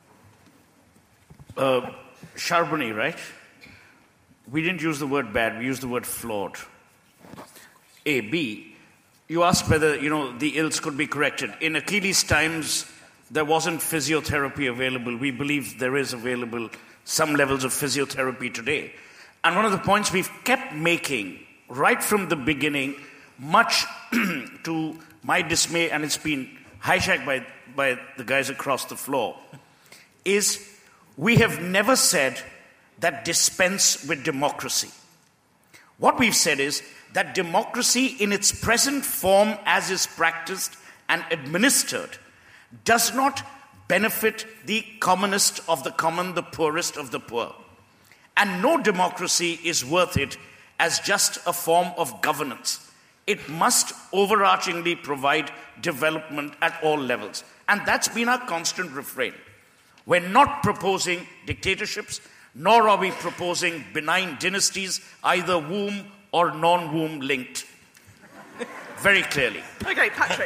Charbonnet, right? We didn't use the word bad, we used the word flawed. A. B. You asked whether, the ills could be corrected. In Achilles' times, there wasn't physiotherapy available. We believe there is available some levels of physiotherapy today. And one of the points we've kept making right from the beginning, much to my dismay, and it's been hijacked by the guys across the floor, is we have never said that dispense with democracy. What we've said is that democracy in its present form as is practiced and administered does not benefit the commonest of the common, the poorest of the poor. And no democracy is worth it as just a form of governance. It must overarchingly provide development at all levels. And that's been our constant refrain. We're not proposing dictatorships, nor are we proposing benign dynasties, either womb or non-womb linked. Very clearly. Okay, Patrick.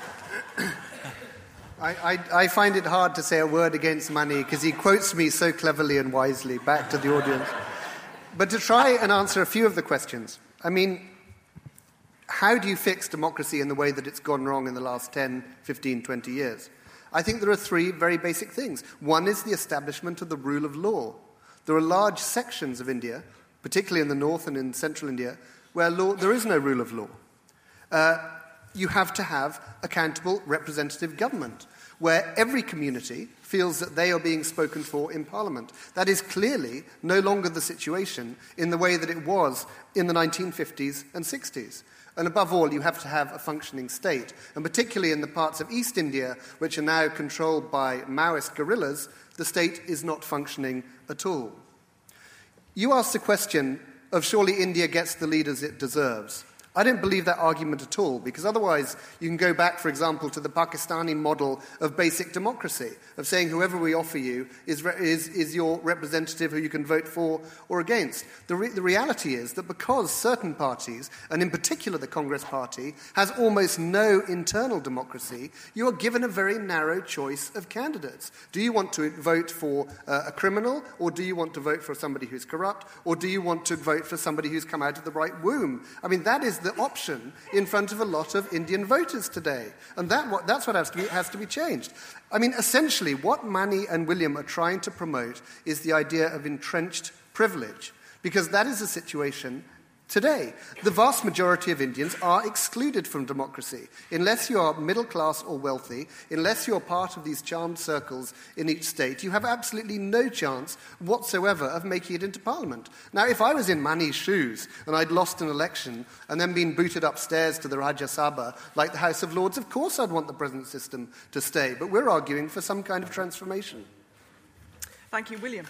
I find it hard to say a word against Mani because he quotes me so cleverly and wisely back to the audience. But to try and answer a few of the questions, I mean, how do you fix democracy in the way that it's gone wrong in the last 10, 15, 20 years? I think there are three very basic things. One is the establishment of the rule of law. There are large sections of India, particularly in the north and in central India, where there is no rule of law. You have to have accountable representative government, where every community feels that they are being spoken for in Parliament. That is clearly no longer the situation in the way that it was in the 1950s and 60s. And above all, you have to have a functioning state. And particularly in the parts of East India, which are now controlled by Maoist guerrillas, the state is not functioning at all. You asked the question of surely India gets the leaders it deserves. I don't believe that argument at all, because otherwise you can go back, for example, to the Pakistani model of basic democracy, of saying whoever we offer you is your representative who you can vote for or against. The reality is that because certain parties, and in particular the Congress Party, has almost no internal democracy, you are given a very narrow choice of candidates. Do you want to vote for a criminal, or do you want to vote for somebody who's corrupt, or do you want to vote for somebody who's come out of the right womb? I mean, that is the option in front of a lot of Indian voters today. And that's what has to be changed. I mean, essentially, what Mani and William are trying to promote is the idea of entrenched privilege, because that is the situation today. The vast majority of Indians are excluded from democracy. Unless you are middle class or wealthy, unless you're part of these charmed circles in each state, you have absolutely no chance whatsoever of making it into Parliament. Now, if I was in Mani's shoes and I'd lost an election and then been booted upstairs to the Rajya Sabha like the House of Lords, of course I'd want the present system to stay. But we're arguing for some kind of transformation. Thank you, William.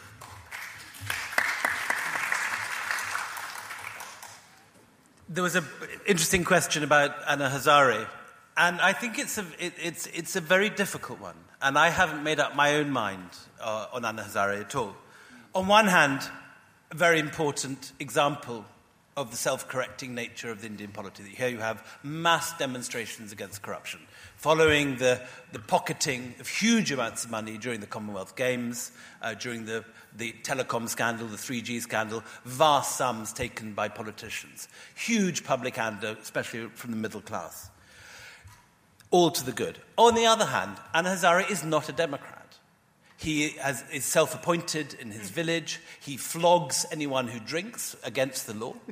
There was an interesting question about Anna Hazare, and I think it's a very difficult one, and I haven't made up my own mind on Anna Hazare at all. On one hand, a very important example of the self-correcting nature of the Indian polity. Here you have mass demonstrations against corruption, following the pocketing of huge amounts of money during the Commonwealth Games, during the telecom scandal, the 3G scandal, vast sums taken by politicians, huge public hand, especially from the middle class. All to the good. On the other hand, Anna Hazare is not a Democrat. He is self-appointed in his village. He flogs anyone who drinks against the law.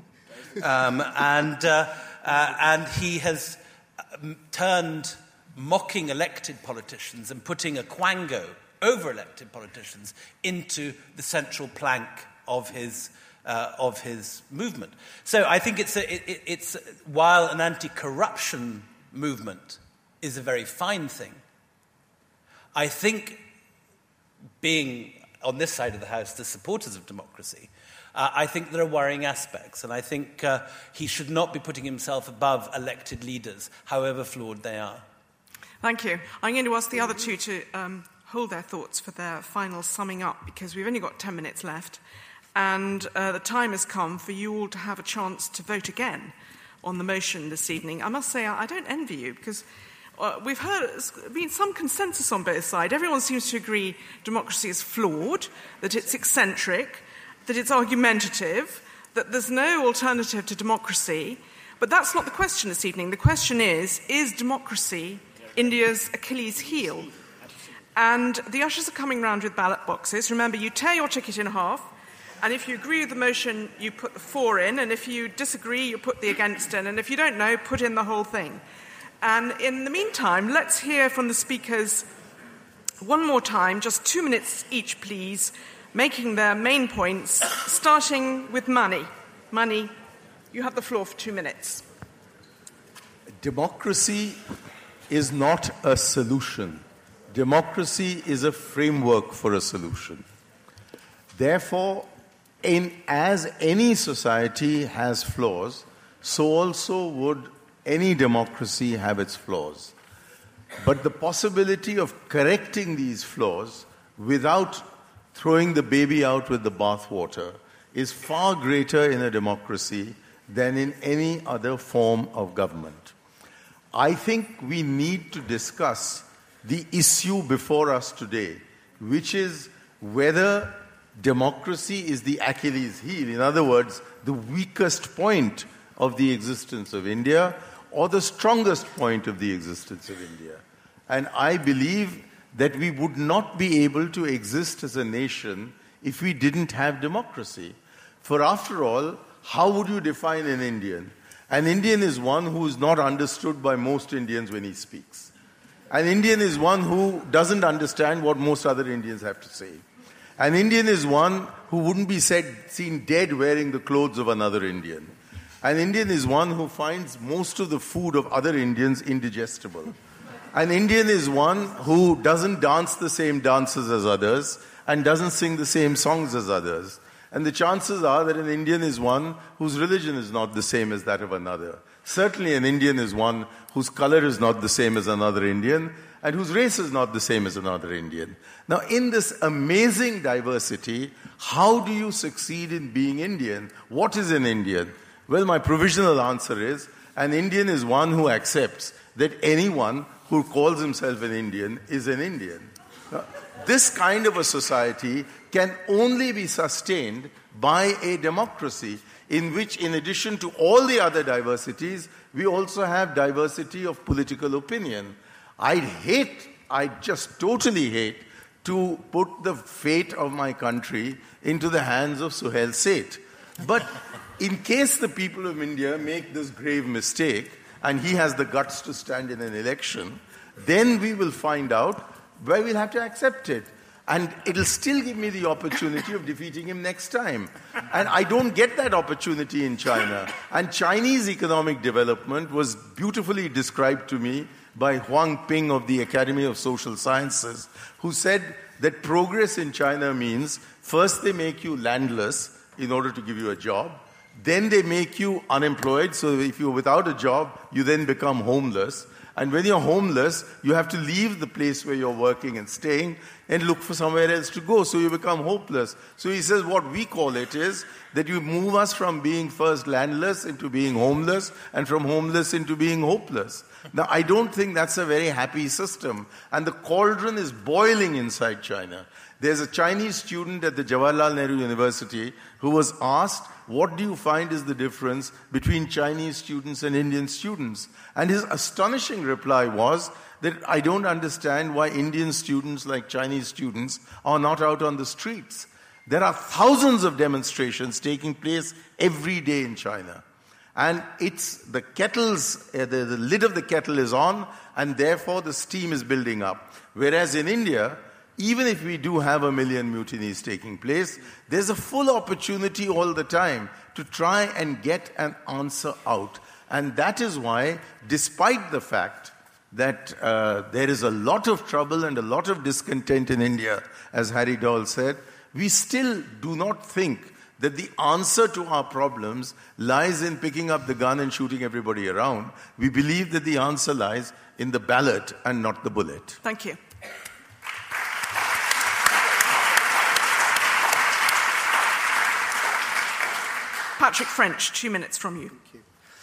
And he has turned mocking elected politicians and putting a quango over elected politicians into the central plank of his movement. So I think it's while an anti-corruption movement is a very fine thing, I think being on this side of the House the supporters of democracy, I think there are worrying aspects, and I think he should not be putting himself above elected leaders, however flawed they are. Thank you. I'm going to ask the other two to hold their thoughts for their final summing up, because we've only got 10 minutes left, and the time has come for you all to have a chance to vote again on the motion this evening. I must say, I don't envy you, because we've heard there's been some consensus on both sides. Everyone seems to agree democracy is flawed, that it's eccentric, that it's argumentative, that there's no alternative to democracy. But that's not the question this evening. The question is democracy India's Achilles heel? And the ushers are coming round with ballot boxes. Remember, you tear your ticket in half, and if you agree with the motion, you put the for in, and if you disagree, you put the against in, and if you don't know, put in the whole thing. And in the meantime, let's hear from the speakers one more time, just 2 minutes each, please, making their main points, starting with Mani. Mani, you have the floor for 2 minutes. Democracy is not a solution. Democracy is a framework for a solution. Therefore, as any society has flaws, so also would any democracy have its flaws. But the possibility of correcting these flaws without throwing the baby out with the bathwater is far greater in a democracy than in any other form of government. I think we need to discuss the issue before us today, which is whether democracy is the Achilles heel, in other words, the weakest point of the existence of India, or the strongest point of the existence of India. And I believe that we would not be able to exist as a nation if we didn't have democracy. For after all, how would you define an Indian? An Indian is one who is not understood by most Indians when he speaks. An Indian is one who doesn't understand what most other Indians have to say. An Indian is one who wouldn't be seen dead wearing the clothes of another Indian. An Indian is one who finds most of the food of other Indians indigestible. An Indian is one who doesn't dance the same dances as others and doesn't sing the same songs as others. And the chances are that an Indian is one whose religion is not the same as that of another. Certainly an Indian is one whose color is not the same as another Indian and whose race is not the same as another Indian. Now, in this amazing diversity, how do you succeed in being Indian? What is an Indian? Well, my provisional answer is, an Indian is one who accepts that anyone who calls himself an Indian is an Indian. Now, this kind of a society can only be sustained by a democracy in which, in addition to all the other diversities, we also have diversity of political opinion. I just totally hate to put the fate of my country into the hands of Suhail Seth. But in case the people of India make this grave mistake and he has the guts to stand in an election, then we will find out where we'll have to accept it. And it'll still give me the opportunity of defeating him next time. And I don't get that opportunity in China. And Chinese economic development was beautifully described to me by Huang Ping of the Academy of Social Sciences, who said that progress in China means first they make you landless in order to give you a job, then they make you unemployed, so if you're without a job, you then become homeless. And when you're homeless, you have to leave the place where you're working and staying and look for somewhere else to go, so you become hopeless. So he says what we call it is that you move us from being first landless into being homeless, and from homeless into being hopeless. Now, I don't think that's a very happy system. And the cauldron is boiling inside China. There's a Chinese student at the Jawaharlal Nehru University who was asked, what do you find is the difference between Chinese students and Indian students? And his astonishing reply was that I don't understand why Indian students, like Chinese students, are not out on the streets. There are thousands of demonstrations taking place every day in China. And it's the kettles, the lid of the kettle is on, and therefore the steam is building up. Whereas in India, even if we do have 1 million mutinies taking place, there's a full opportunity all the time to try and get an answer out. And that is why, despite the fact that there is a lot of trouble and a lot of discontent in India, as Harry Dahl said, we still do not think that the answer to our problems lies in picking up the gun and shooting everybody around. We believe that the answer lies in the ballot and not the bullet. Thank you. Patrick French, 2 minutes from you. Thank you.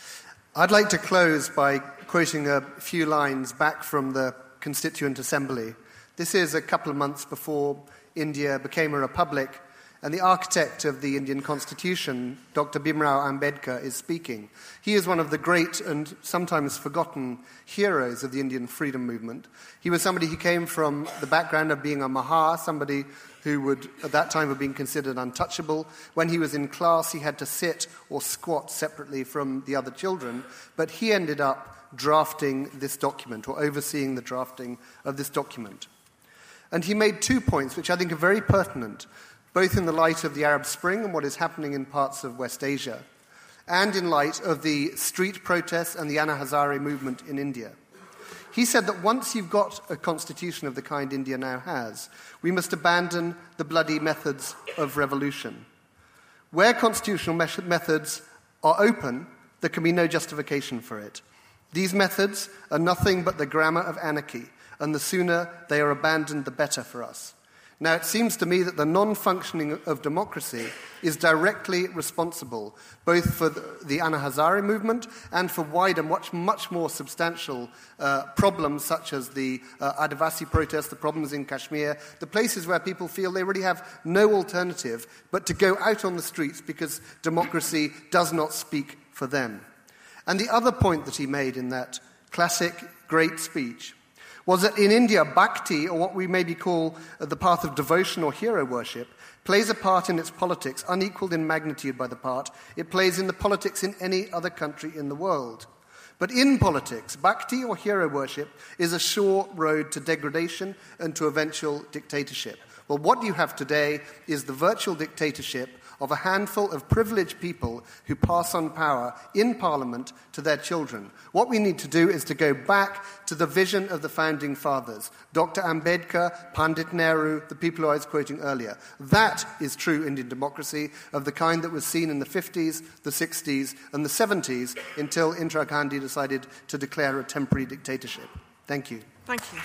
I'd like to close by quoting a few lines back from the Constituent Assembly. This is a couple of months before India became a republic, and the architect of the Indian Constitution, Dr. Bhimrao Ambedkar, is speaking. He is one of the great and sometimes forgotten heroes of the Indian freedom movement. He was somebody who came from the background of being a Mahar, somebody who would, at that time, have been considered untouchable. When he was in class, he had to sit or squat separately from the other children, but he ended up drafting this document, or overseeing the drafting of this document. And he made 2 points which I think are very pertinent, both in the light of the Arab Spring and what is happening in parts of West Asia, and in light of the street protests and the Anna Hazare movement in India. He said that once you've got a constitution of the kind India now has, we must abandon the bloody methods of revolution. Where constitutional methods are open, there can be no justification for it. These methods are nothing but the grammar of anarchy, and the sooner they are abandoned, the better for us. Now, it seems to me that the non-functioning of democracy is directly responsible both for the Anna Hazare movement and for wider, much more substantial problems such as the Adivasi protests, the problems in Kashmir, the places where people feel they really have no alternative but to go out on the streets because democracy does not speak for them. And the other point that he made in that classic great speech was that in India, bhakti, or what we maybe call the path of devotion or hero worship, plays a part in its politics unequaled in magnitude by the part it plays in the politics in any other country in the world. But in politics, bhakti or hero worship is a sure road to degradation and to eventual dictatorship. Well, what you have today is the virtual dictatorship of a handful of privileged people who pass on power in Parliament to their children. What we need to do is to go back to the vision of the Founding Fathers, Dr. Ambedkar, Pandit Nehru, the people who I was quoting earlier. That is true Indian democracy, of the kind that was seen in the 50s, the 60s, and the 70s, until Indira Gandhi decided to declare a temporary dictatorship. Thank you. Thank you.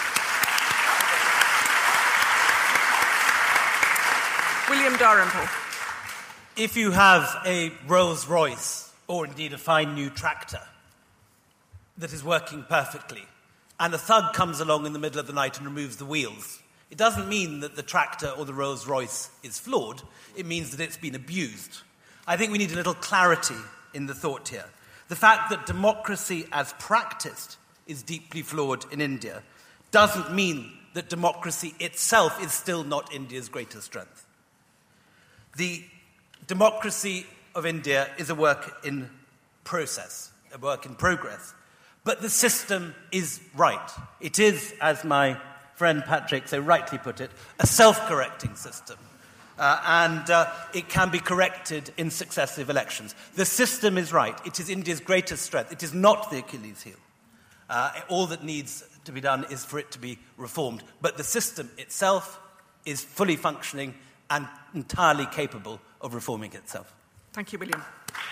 William Dalrymple. If you have a Rolls-Royce, or indeed a fine new tractor, that is working perfectly, and a thug comes along in the middle of the night and removes the wheels, it doesn't mean that the tractor or the Rolls-Royce is flawed. It means that it's been abused. I think we need a little clarity in the thought here. The fact that democracy as practiced is deeply flawed in India doesn't mean that democracy itself is still not India's greatest strength. The democracy of India is a work in process, a work in progress. But the system is right. It is, as my friend Patrick so rightly put it, a self-correcting system. And it can be corrected in successive elections. The system is right. It is India's greatest strength. It is not the Achilles heel. All that needs to be done is for it to be reformed. But the system itself is fully functioning and entirely capable of reforming itself. Thank you, William.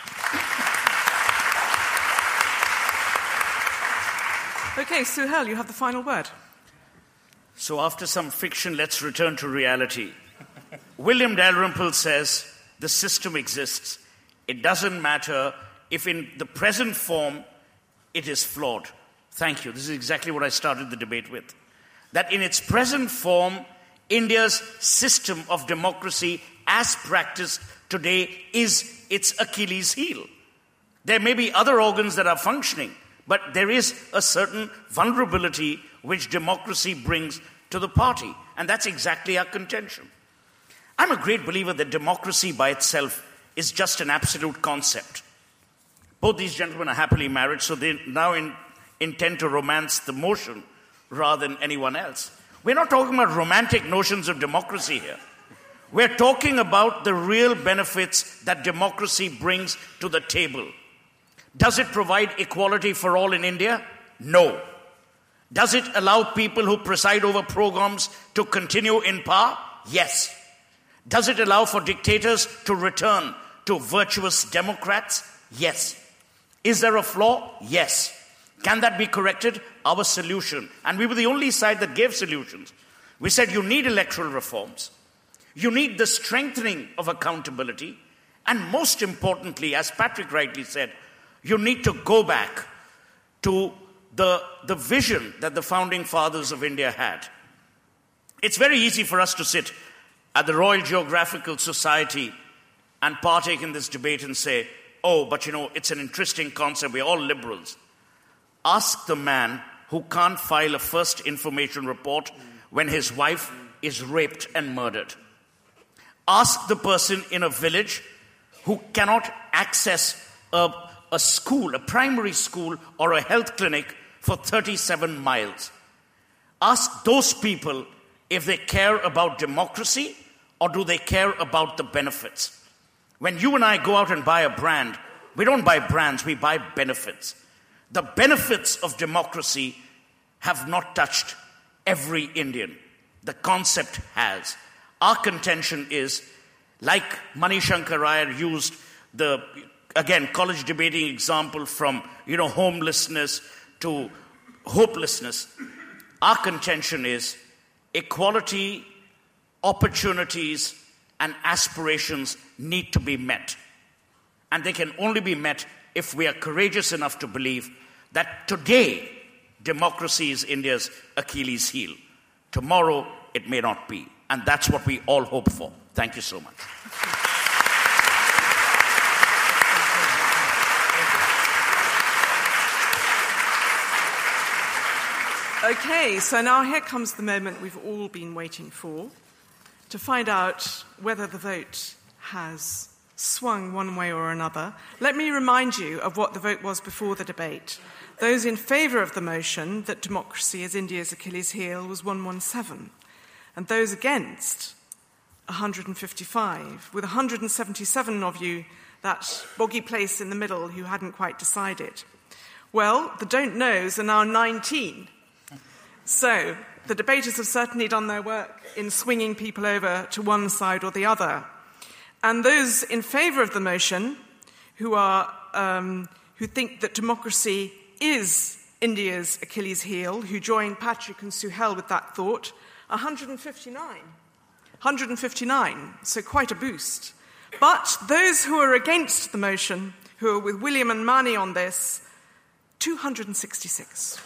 Okay, Suhail, you have the final word. So after some fiction, let's return to reality. William Dalrymple says the system exists. It doesn't matter if in the present form it is flawed. Thank you. This is exactly what I started the debate with. That in its present form, India's system of democracy as practiced today is its Achilles heel. There may be other organs that are functioning, but there is a certain vulnerability which democracy brings to the party, and that's exactly our contention. I'm a great believer that democracy by itself is just an absolute concept. Both these gentlemen are happily married, so they now intend to romance the motion rather than anyone else. We're not talking about romantic notions of democracy here. We're talking about the real benefits that democracy brings to the table. Does it provide equality for all in India? No. Does it allow people who preside over programs to continue in power? Yes. Does it allow for dictators to return to virtuous democrats? Yes. Is there a flaw? Yes. Can that be corrected? Our solution, and we were the only side that gave solutions. We said you need electoral reforms. You need the strengthening of accountability, And most importantly, as Patrick rightly said, you need to go back to the vision that the founding fathers of India had. It's very easy for us to sit at the Royal Geographical Society and partake in this debate and say, oh, but it's an interesting concept, we're all liberals. Ask the man who can't file a first information report when his wife is raped and murdered. Ask the person in a village who cannot access a school, a primary school or a health clinic for 37 miles. Ask those people if they care about democracy or do they care about the benefits. When you and I go out and buy a brand, we don't buy brands, we buy benefits. The benefits of democracy have not touched every Indian. The concept has. Our contention is, like Mani Shankar Iyer used the, again, college debating example from, homelessness to hopelessness. Our contention is equality, opportunities, and aspirations need to be met. And they can only be met if we are courageous enough to believe that today, democracy is India's Achilles heel. Tomorrow, it may not be. And that's what we all hope for. Thank you so much. Okay, so now here comes the moment we've all been waiting for, to find out whether the vote has swung one way or another. Let me remind you of what the vote was before the debate. Those in favour of the motion that democracy is India's Achilles heel was 117, and those against 155, with 177 of you, that boggy place in the middle who hadn't quite decided. Well, the don't knows are now 19. So the debaters have certainly done their work in swinging people over to one side or the other. And those in favour of the motion, who think that democracy is India's Achilles heel, who join Patrick and Suhail with that thought, 159, so quite a boost. But those who are against the motion, who are with William and Mani on this, 266.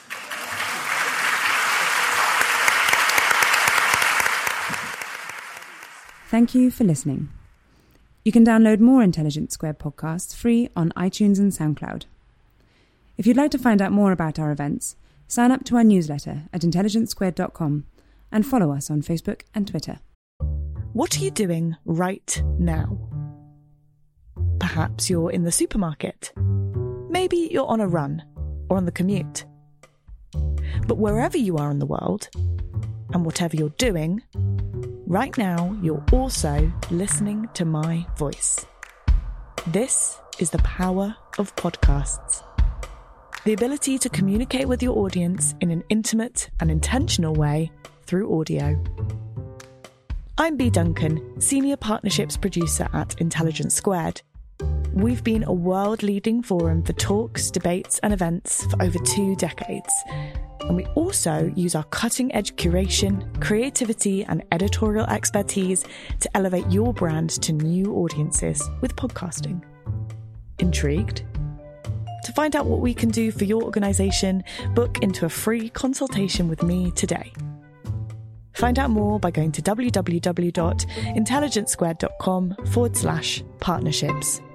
Thank you for listening. You can download more Intelligence Squared podcasts free on iTunes and SoundCloud. If you'd like to find out more about our events, sign up to our newsletter at intelligencesquared.com and follow us on Facebook and Twitter. What are you doing right now? Perhaps you're in the supermarket. Maybe you're on a run or on the commute. But wherever you are in the world, and whatever you're doing, right now you're also listening to my voice. This is the power of podcasts. The ability to communicate with your audience in an intimate and intentional way through audio. I'm Bea Duncan, Senior Partnerships Producer at Intelligence Squared. We've been a world-leading forum for talks, debates and events for over 2 decades. And we also use our cutting-edge curation, creativity and editorial expertise to elevate your brand to new audiences with podcasting. Intrigued? To find out what we can do for your organisation, book into a free consultation with me today. Find out more by going to www.intelligencesquared.com/partnerships.